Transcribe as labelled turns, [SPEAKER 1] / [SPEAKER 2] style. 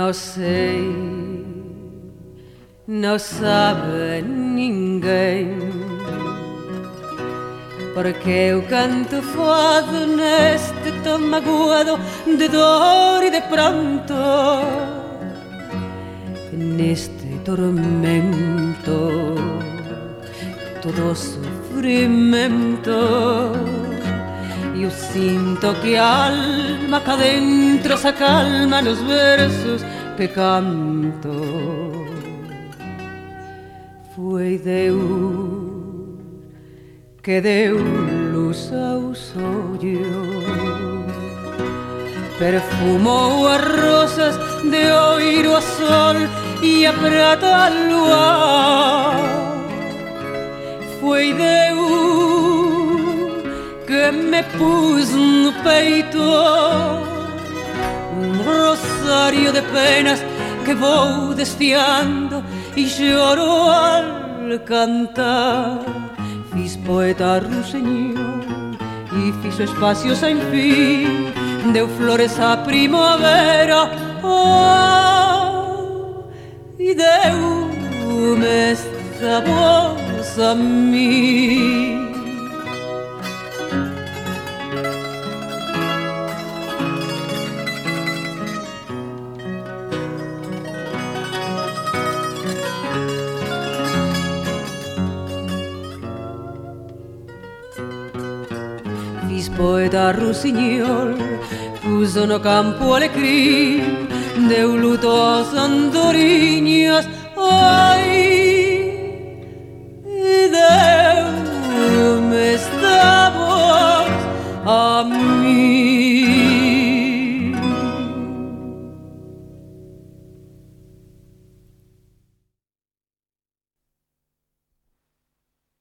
[SPEAKER 1] Não sei, não sabe ninguém, porque eu canto fado neste tom magoado de dor e de pranto, neste tormento, todo sofrimento. Eu sinto que a alma cá dentro se acalma nos versos que canto. Foi Deus que deu luz aos olhos, perfumou as rosas de ouro a sol e a prata a luar. Foi Deus que me pus no peito rosário de penas que vou desfiando e choro al cantar. Fiz poeta ruiseñor e fiz espacio sem fim, deu flores à primavera, e deu-me esta voz a mim. Poeta rusiñol, puso no campo alecrim, deu luto às andorinhas, ai, e deu-me esta voz a mim.